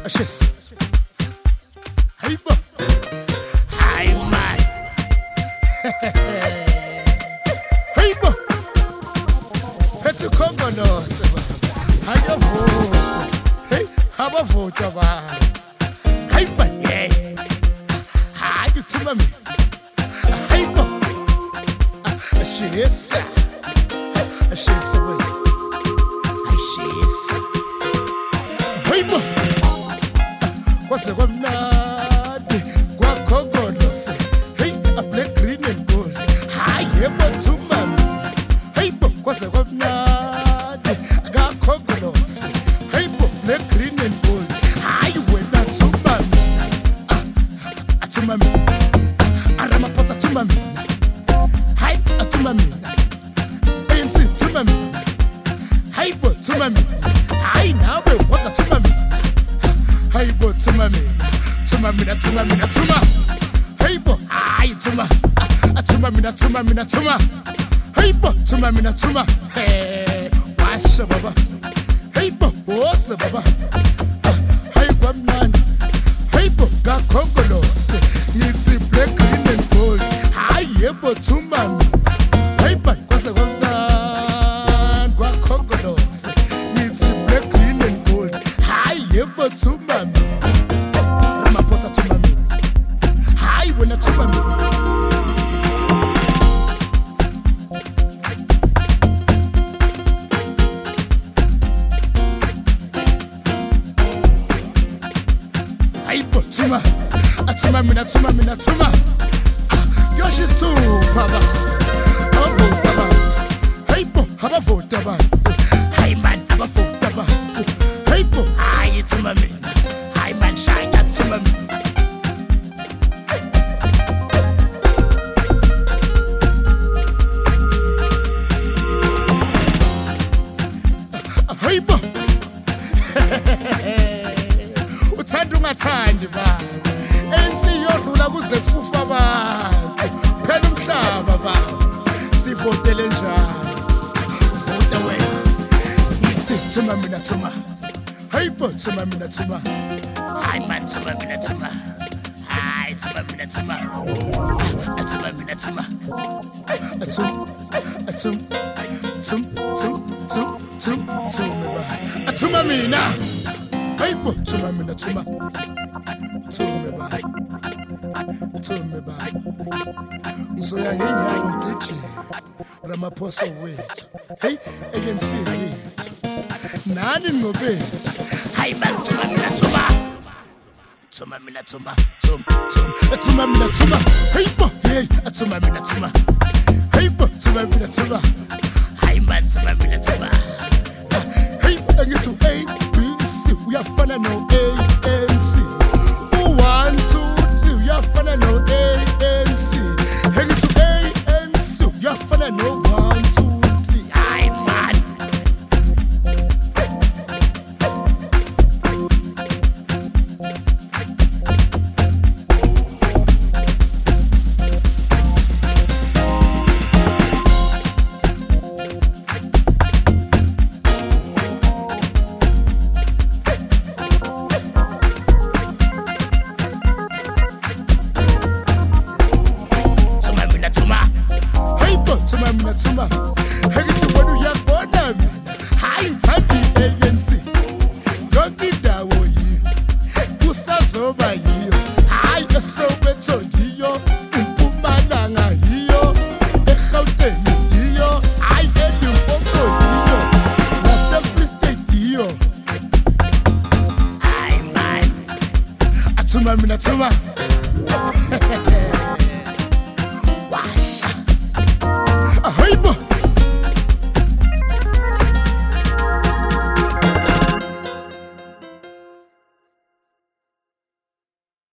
Ashes. Hey, bo. Hi, man. Hey, bo. Hetu Kongono, seba. How you vote? Hey, how about vote about? Hey, man, yeah. How you to me? Hey, bo. Ashes. Ashes away. Ashes. Hey, bo. Kwase kwamnandi kwakhongolose hey a black green and gold hayi yebo thumami hey bo kwase kwamnandi akakhongolose hey bo black green and gold hayi wena thumami athumami aramaphosa thumami hayi athumami ANC thumami hayi bo thumami hayi nawe waza thumami hey bo tuma me tuma mina hey bo ay tuma mina tuma hey bo tuma mina hey washa baba hey bo wosa baba hey kwamnani hey bo gakhongolose yithi black green and gold hayi yebo tuma hey bo kwase kwamnani kwakhongolose yithi black green and gold hayi yebo tuma Ramaphosa tuma hayi wena tuma hayi bo tuma mina tuma yo she's too baba avota ba hayi bo abavota ba hayi man abavota ba hayi bo hayi tuma mina hayi man shaya tuma hayi bo uthanda ungathandi ba ensiyodlula kuze kufufa abantu phela umhlaba ba sivotele njalo vota wena sithi tuma mina tuma hayi bo tuma mina tuma hayi man tuma mina tuma hayi tuma mina tuma atuma mina tuma atuma mina hayi bo tuma mina tuma ngizoya ngenyawo ngigijima Ramaphosa wethu hey ANC wethu nani ngobethu hayi man tuma mina hey bo hey atuma mina tuma hey bo tuma mina tuma hayi man tuma mina tuma hey angithi ABC uyafana no ANC 1 2 3 uyafana no ANC angithi ANC uyafana no 1 2 3 hayi man tuma hekithi wena uyabona mina hayi ngithanda ANC yonke indawo yiyo kusazoba yiyo hayi eSoweto yiyo eMpumalanga yiyo eGauteng yiyo hayi eLimpopo yiyo naseFree State yiyo hayi man atuma mina tuma